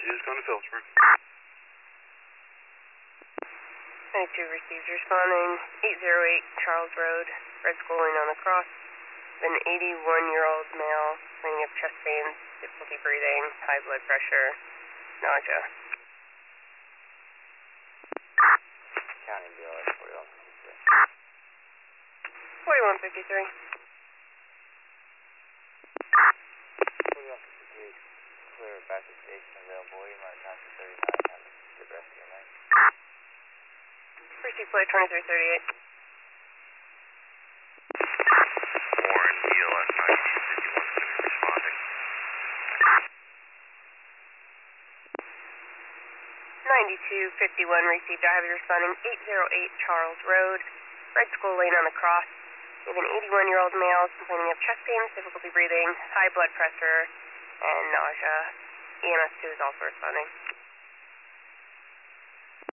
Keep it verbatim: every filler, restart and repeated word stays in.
is going to Phillipsburg. ninety-two received, responding eight oh eight Charles Road, red schooling on the cross. An eighty-one-year-old male complaining of chest pains, difficulty breathing, high blood pressure, nausea. County B L S forty-one fifty-three. forty-one fifty-three. forty-one fifty-three, clear back to station available. You might have to thirty-nine. Have a good rest of your night. Receive flight twenty-three thirty-eight. Warren, B L S ninety-two fifty-one is going to be responding. ninety-two fifty-one received, I have you responding eight oh eight Charles Road, red school lane on the cross. We have an eighty-one-year-old male complaining of chest pains, difficulty breathing, high blood pressure, and nausea. E M S two is also responding.